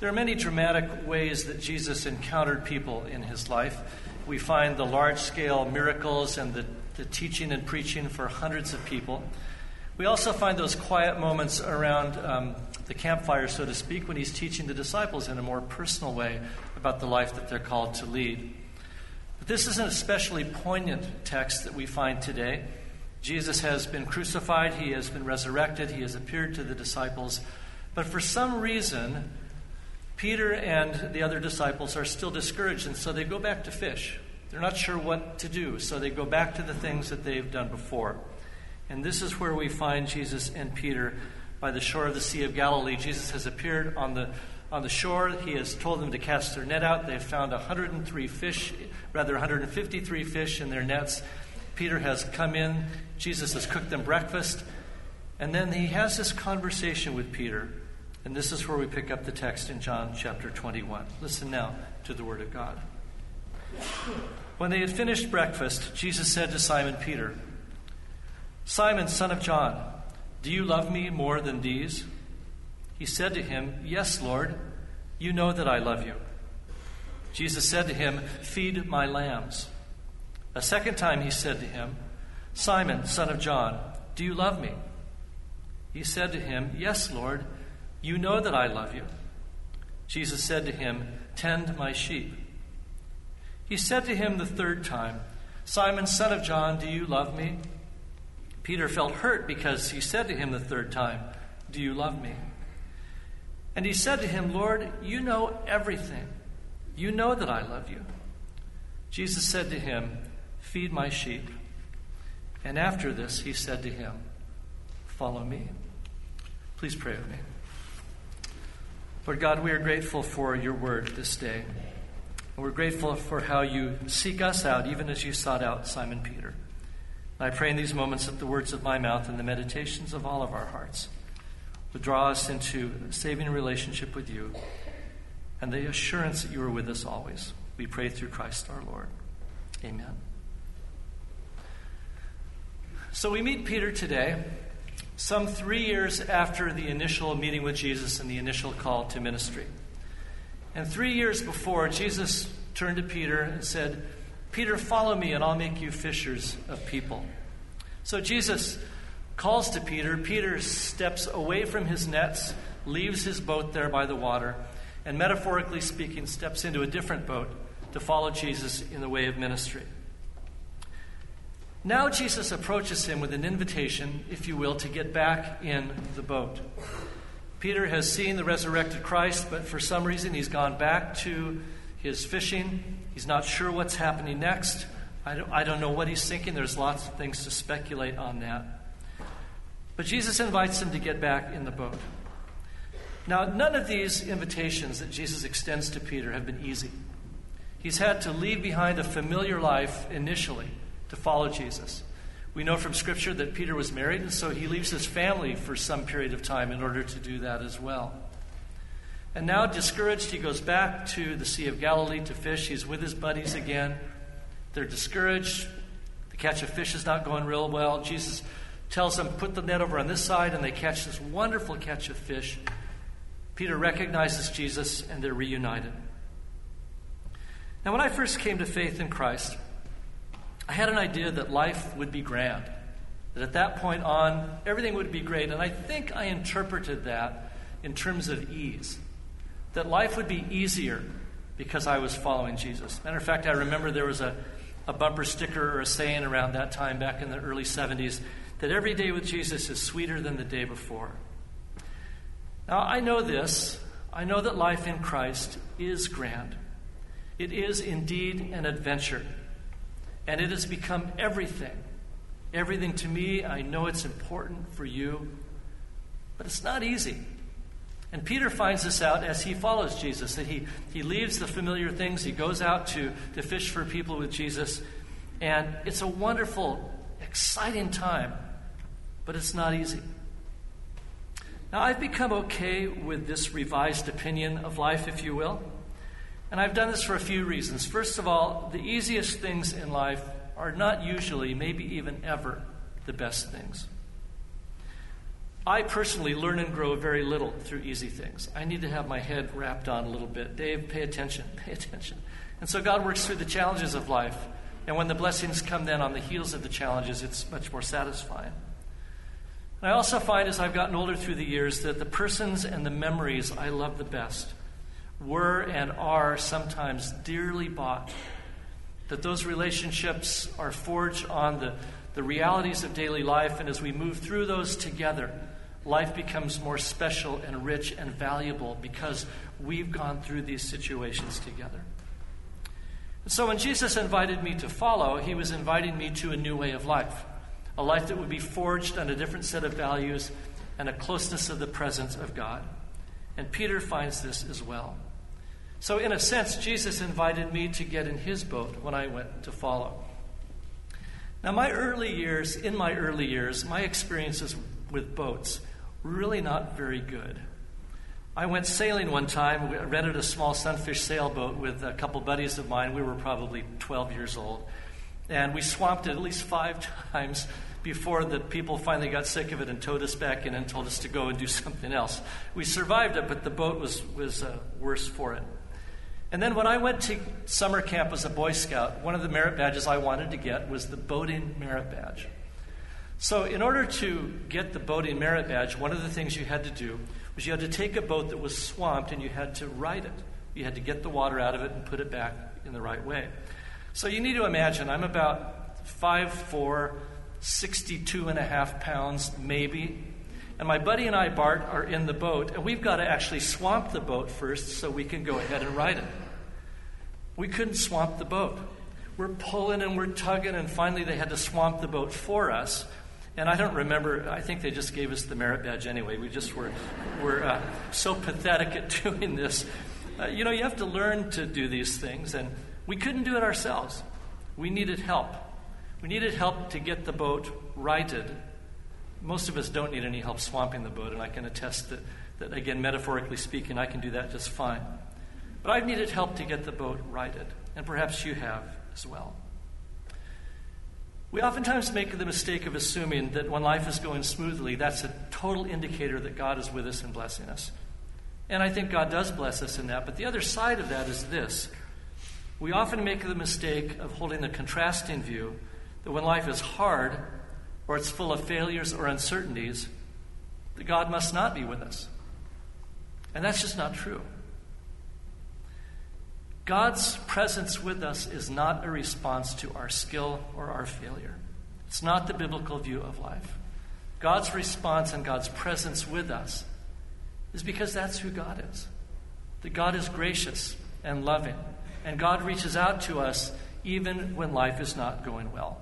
There are many dramatic ways that Jesus encountered people in his life. We find the large-scale miracles and the teaching and preaching for hundreds of people. We also find those quiet moments around the campfire, so to speak, when he's teaching the disciples in a more personal way about the life that they're called to lead. But this is an especially poignant text that we find today. Jesus has been crucified, he has been resurrected, he has appeared to the disciples, but for some reason, Peter and the other disciples are still discouraged, and so they go back to fish. They're not sure what to do, so they go back to the things that they've done before. And this is where we find Jesus and Peter by the shore of the Sea of Galilee. Jesus has appeared on the shore. He has told them to cast their net out. They've found 153 fish in their nets. Peter has come in. Jesus has cooked them breakfast. And then he has this conversation with Peter. And this is where we pick up the text in John chapter 21. Listen now to the word of God. When they had finished breakfast, Jesus said to Simon Peter, "Simon, son of John, do you love me more than these?" He said to him, "Yes, Lord, you know that I love you." Jesus said to him, "Feed my lambs." A second time he said to him, "Simon, son of John, do you love me?" He said to him, "Yes, Lord, you know that I love you." Jesus said to him, "Tend my sheep." He said to him the third time, "Simon, son of John, do you love me?" Peter felt hurt because he said to him the third time, "Do you love me?" And he said to him, "Lord, you know everything. You know that I love you." Jesus said to him, "Feed my sheep." And after this, he said to him, "Follow me." Please pray with me. Lord God, we are grateful for your word this day. And we're grateful for how you seek us out, even as you sought out Simon Peter. And I pray in these moments that the words of my mouth and the meditations of all of our hearts would draw us into a saving relationship with you and the assurance that you are with us always. We pray through Christ our Lord. Amen. So we meet Peter today, some 3 years after the initial meeting with Jesus and the initial call to ministry. And 3 years before, Jesus turned to Peter and said, "Peter, follow me and I'll make you fishers of people." So Jesus calls to Peter. Peter steps away from his nets, leaves his boat there by the water, and metaphorically speaking, steps into a different boat to follow Jesus in the way of ministry. Now Jesus approaches him with an invitation, if you will, to get back in the boat. Peter has seen the resurrected Christ, but for some reason he's gone back to his fishing. He's not sure what's happening next. I don't know what he's thinking. There's lots of things to speculate on that. But Jesus invites him to get back in the boat. Now, none of these invitations that Jesus extends to Peter have been easy. He's had to leave behind a familiar life initially to follow Jesus. We know from Scripture that Peter was married, and so he leaves his family for some period of time in order to do that as well. And now, discouraged, he goes back to the Sea of Galilee to fish. He's with his buddies again. They're discouraged. The catch of fish is not going real well. Jesus tells them, put the net over on this side, and they catch this wonderful catch of fish. Peter recognizes Jesus, and they're reunited. Now, when I first came to faith in Christ, I had an idea that life would be grand, that at that point on, everything would be great. And I think I interpreted that in terms of ease, that life would be easier because I was following Jesus. Matter of fact, I remember there was a bumper sticker or a saying around that time back in the early 70s that every day with Jesus is sweeter than the day before. Now, I know this. I know that life in Christ is grand. It is indeed an adventure. And it has become everything. Everything to me. I know it's important for you. But it's not easy. And Peter finds this out as he follows Jesus. That he leaves the familiar things. He goes out to fish for people with Jesus. And it's a wonderful, exciting time. But it's not easy. Now, I've become okay with this revised opinion of life, if you will. And I've done this for a few reasons. First of all, the easiest things in life are not usually, maybe even ever, the best things. I personally learn and grow very little through easy things. I need to have my head wrapped on a little bit. Dave, pay attention, pay attention. And so God works through the challenges of life. And when the blessings come then on the heels of the challenges, it's much more satisfying. And I also find as I've gotten older through the years that the persons and the memories I love the best were and are sometimes dearly bought. That those relationships are forged on the realities of daily life, and as we move through those together, life becomes more special and rich and valuable because we've gone through these situations together. And so when Jesus invited me to follow, he was inviting me to a new way of life, a life that would be forged on a different set of values and a closeness of the presence of God. And Peter finds this as well. So in a sense, Jesus invited me to get in his boat when I went to follow. Now, in my early years, my experiences with boats were really not very good. I went sailing one time. We rented a small sunfish sailboat with a couple buddies of mine. We were probably 12 years old. And we swamped it at least 5 times before the people finally got sick of it and towed us back in and told us to go and do something else. We survived it, but the boat was worse for it. And then when I went to summer camp as a Boy Scout, one of the merit badges I wanted to get was the boating merit badge. So in order to get the boating merit badge, one of the things you had to do was you had to take a boat that was swamped and you had to right it. You had to get the water out of it and put it back in the right way. So you need to imagine, I'm about 5'4", 62.5 pounds maybe. And my buddy and I, Bart, are in the boat, and we've got to actually swamp the boat first so we can go ahead and right it. We couldn't swamp the boat. We're pulling and we're tugging, and finally they had to swamp the boat for us. And I don't remember, I think they just gave us the merit badge anyway. We just were so pathetic at doing this. You have to learn to do these things, and we couldn't do it ourselves. We needed help. We needed help to get the boat righted. Most of us don't need any help swamping the boat, and I can attest that again, metaphorically speaking, I can do that just fine. But I've needed help to get the boat righted, and perhaps you have as well. We oftentimes make the mistake of assuming that when life is going smoothly, that's a total indicator that God is with us and blessing us. And I think God does bless us in that, but the other side of that is this. We often make the mistake of holding the contrasting view that when life is hard, or it's full of failures or uncertainties, that God must not be with us. And that's just not true. God's presence with us is not a response to our skill or our failure. It's not the biblical view of life. God's response and God's presence with us is because that's who God is. That God is gracious and loving, and God reaches out to us even when life is not going well.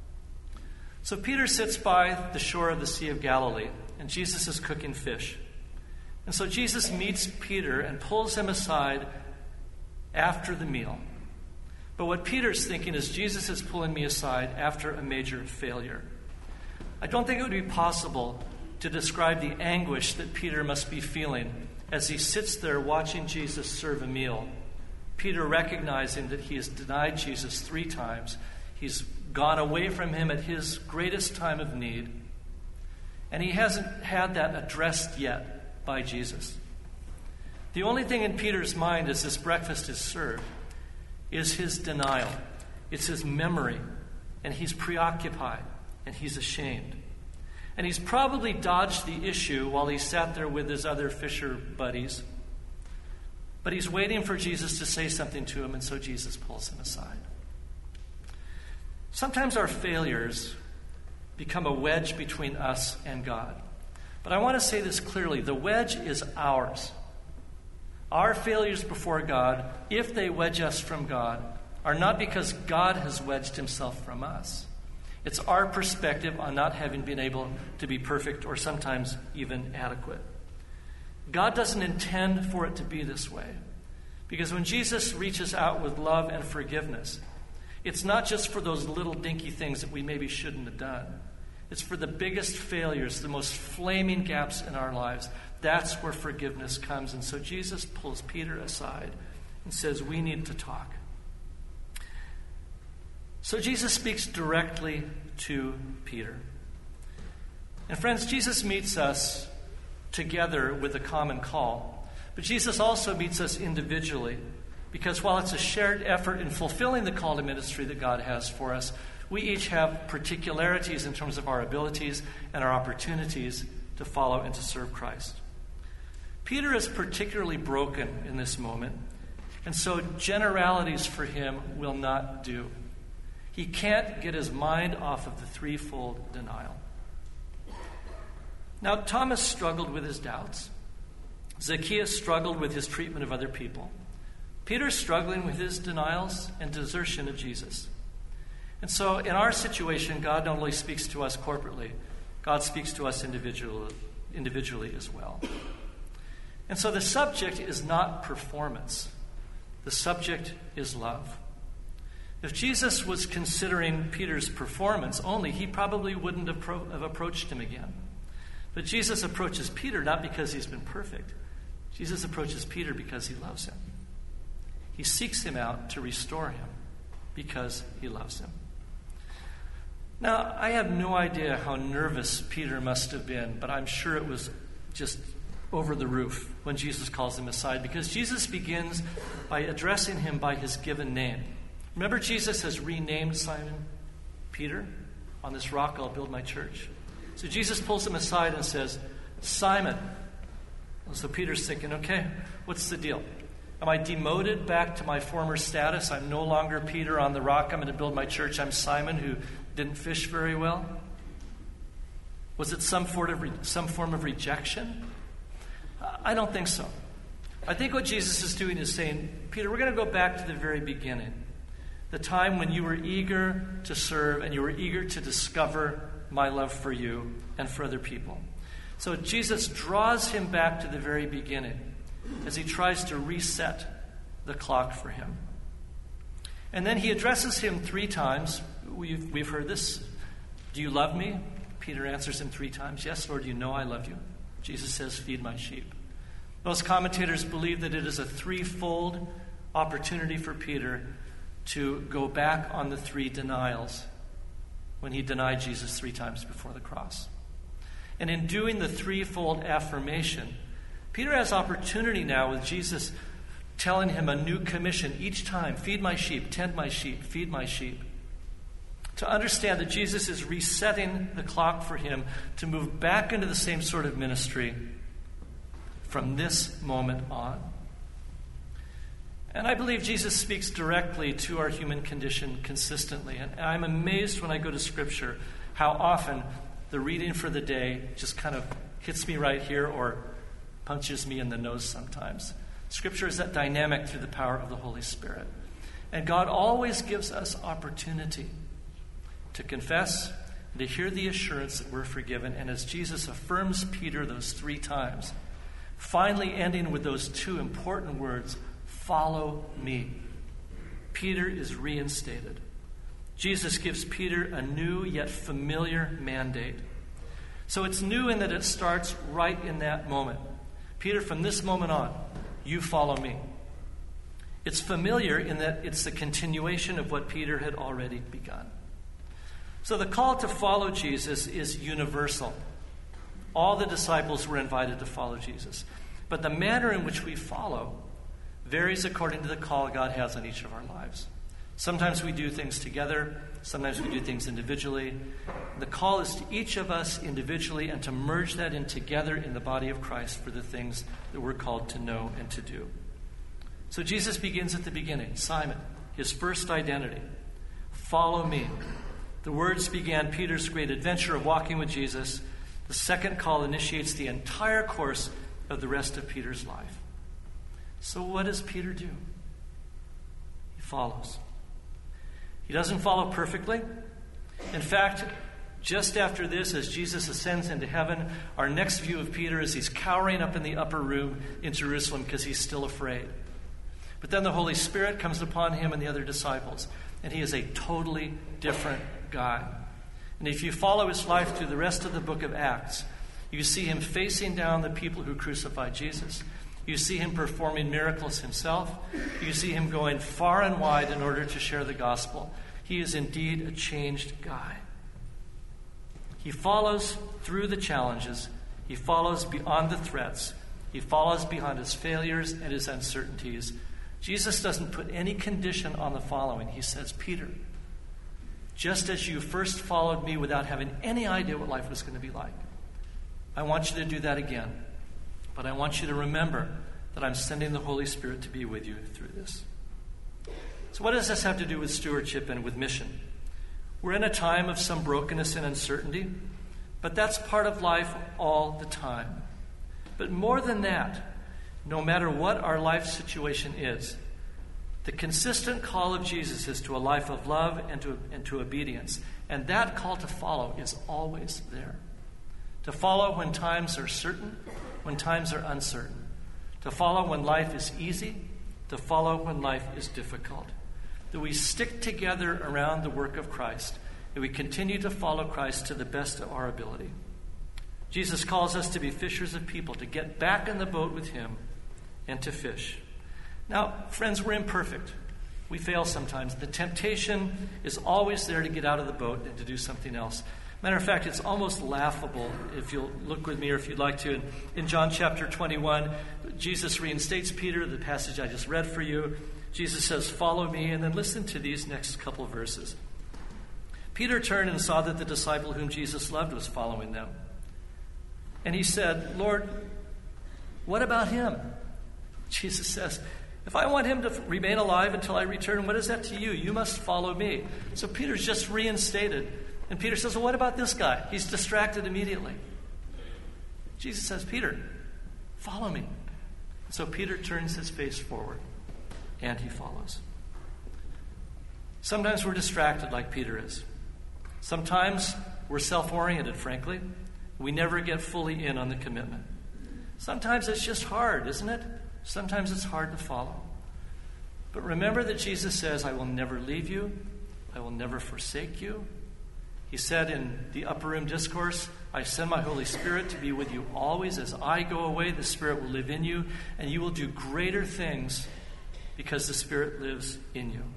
So Peter sits by the shore of the Sea of Galilee, and Jesus is cooking fish. And so Jesus meets Peter and pulls him aside after the meal. But what Peter's thinking is, Jesus is pulling me aside after a major failure. I don't think it would be possible to describe the anguish that Peter must be feeling as he sits there watching Jesus serve a meal. Peter recognizing that he has denied Jesus 3 times. He's gone away from him at his greatest time of need. And he hasn't had that addressed yet by Jesus. The only thing in Peter's mind as this breakfast is served is his denial. It's his memory. And he's preoccupied. And he's ashamed. And he's probably dodged the issue while he sat there with his other fisher buddies. But he's waiting for Jesus to say something to him, and so Jesus pulls him aside. Sometimes our failures become a wedge between us and God. But I want to say this clearly. The wedge is ours. Our failures before God, if they wedge us from God, are not because God has wedged himself from us. It's our perspective on not having been able to be perfect or sometimes even adequate. God doesn't intend for it to be this way. Because when Jesus reaches out with love and forgiveness, it's not just for those little dinky things that we maybe shouldn't have done. It's for the biggest failures, the most flaming gaps in our lives. That's where forgiveness comes. And so Jesus pulls Peter aside and says, we need to talk. So Jesus speaks directly to Peter. And friends, Jesus meets us together with a common call. But Jesus also meets us individually, because while it's a shared effort in fulfilling the call to ministry that God has for us, we each have particularities in terms of our abilities and our opportunities to follow and to serve Christ. Peter is particularly broken in this moment, and so generalities for him will not do. He can't get his mind off of the threefold denial. Now, Thomas struggled with his doubts. Zacchaeus struggled with his treatment of other people. Peter's struggling with his denials and desertion of Jesus. And so in our situation, God not only speaks to us corporately, God speaks to us individually as well. And so the subject is not performance. The subject is love. If Jesus was considering Peter's performance only, he probably wouldn't have approached him again. But Jesus approaches Peter not because he's been perfect. Jesus approaches Peter because he loves him. He seeks him out to restore him because he loves him. Now, I have no idea how nervous Peter must have been, but I'm sure it was just over the roof when Jesus calls him aside, because Jesus begins by addressing him by his given name. Remember, Jesus has renamed Simon Peter. On this rock I'll build my church. So Jesus pulls him aside and says, Simon. And so Peter's thinking, okay, what's the deal? Am I demoted back to my former status? I'm no longer Peter on the rock. I'm going to build my church. I'm Simon who didn't fish very well. Was it some form of rejection? I don't think so. I think what Jesus is doing is saying, Peter, we're going to go back to the very beginning. The time when you were eager to serve and you were eager to discover my love for you and for other people. So Jesus draws him back to the very beginning as he tries to reset the clock for him. And then he addresses him 3 times. We've heard this. Do you love me? Peter answers him 3 times. Yes, Lord, you know I love you. Jesus says, feed my sheep. Most commentators believe that it is a threefold opportunity for Peter to go back on the 3 denials when he denied Jesus 3 times before the cross. And in doing the threefold affirmation, Peter has opportunity now with Jesus telling him a new commission each time. Feed my sheep, tend my sheep, feed my sheep. To understand that Jesus is resetting the clock for him to move back into the same sort of ministry from this moment on. And I believe Jesus speaks directly to our human condition consistently. And I'm amazed when I go to Scripture how often the reading for the day just kind of hits me right here or punches me in the nose sometimes. Scripture is that dynamic through the power of the Holy Spirit. And God always gives us opportunity to confess and to hear the assurance that we're forgiven. And as Jesus affirms Peter those 3 times, finally ending with those 2 important words, follow me, Peter is reinstated. Jesus gives Peter a new yet familiar mandate. So it's new in that it starts right in that moment. Peter, from this moment on, you follow me. It's familiar in that it's the continuation of what Peter had already begun. So the call to follow Jesus is universal. All the disciples were invited to follow Jesus. But the manner in which we follow varies according to the call God has on each of our lives. Sometimes we do things together. Sometimes we do things individually. The call is to each of us individually and to merge that in together in the body of Christ for the things that we're called to know and to do. So Jesus begins at the beginning. Simon, his first identity. Follow me. The words began Peter's great adventure of walking with Jesus. The second call initiates the entire course of the rest of Peter's life. So what does Peter do? He follows. He doesn't follow perfectly. In fact, just after this, as Jesus ascends into heaven, our next view of Peter is he's cowering up in the upper room in Jerusalem because he's still afraid. But then the Holy Spirit comes upon him and the other disciples, and he is a totally different guy. And if you follow his life through the rest of the book of Acts, you see him facing down the people who crucified Jesus. You see him performing miracles himself. You see him going far and wide in order to share the gospel. He is indeed a changed guy. He follows through the challenges. He follows beyond the threats. He follows beyond his failures and his uncertainties. Jesus doesn't put any condition on the following. He says, Peter, just as you first followed me without having any idea what life was going to be like, I want you to do that again. But I want you to remember that I'm sending the Holy Spirit to be with you through this. So what does this have to do with stewardship and with mission? We're in a time of some brokenness and uncertainty, but that's part of life all the time. But more than that, no matter what our life situation is, the consistent call of Jesus is to a life of love and to obedience. And that call to follow is always there. To follow when times are certain, when times are uncertain. To follow when life is easy, to follow when life is difficult. That we stick together around the work of Christ, and we continue to follow Christ to the best of our ability. Jesus calls us to be fishers of people, to get back in the boat with him and to fish. Now, friends, we're imperfect. We fail sometimes. The temptation is always there to get out of the boat and to do something else. Matter of fact, it's almost laughable, if you'll look with me or if you'd like to. In John chapter 21, Jesus reinstates Peter, the passage I just read for you. Jesus says, follow me, and then listen to these next couple of verses. Peter turned and saw that the disciple whom Jesus loved was following them. And he said, Lord, what about him? Jesus says, if I want him to remain alive until I return, what is that to you? You must follow me. So Peter's just reinstated. And Peter says, well, what about this guy? He's distracted immediately. Jesus says, Peter, follow me. So Peter turns his face forward, and he follows. Sometimes we're distracted like Peter is. Sometimes we're self-oriented, frankly. We never get fully in on the commitment. Sometimes it's just hard, isn't it? Sometimes it's hard to follow. But remember that Jesus says, I will never leave you. I will never forsake you. He said in the Upper Room Discourse, I send my Holy Spirit to be with you always. As I go away, the Spirit will live in you, and you will do greater things because the Spirit lives in you.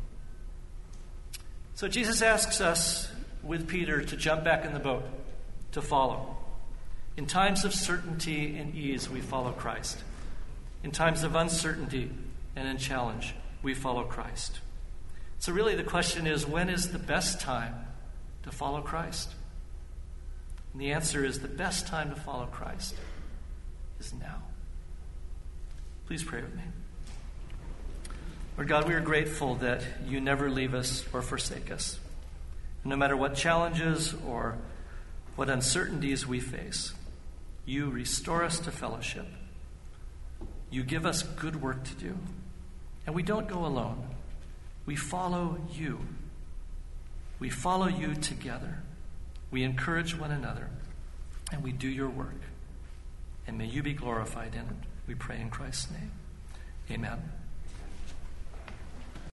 So Jesus asks us, with Peter, to jump back in the boat, to follow. In times of certainty and ease, we follow Christ. In times of uncertainty and in challenge, we follow Christ. So really the question is, when is the best time to follow Christ? And the answer is, the best time to follow Christ is now. Please pray with me. Lord God, we are grateful that you never leave us or forsake us. No matter what challenges or what uncertainties we face, you restore us to fellowship. You give us good work to do. And we don't go alone. We follow you. We follow you together. We encourage one another. And we do your work. And may you be glorified in it. We pray in Christ's name. Amen.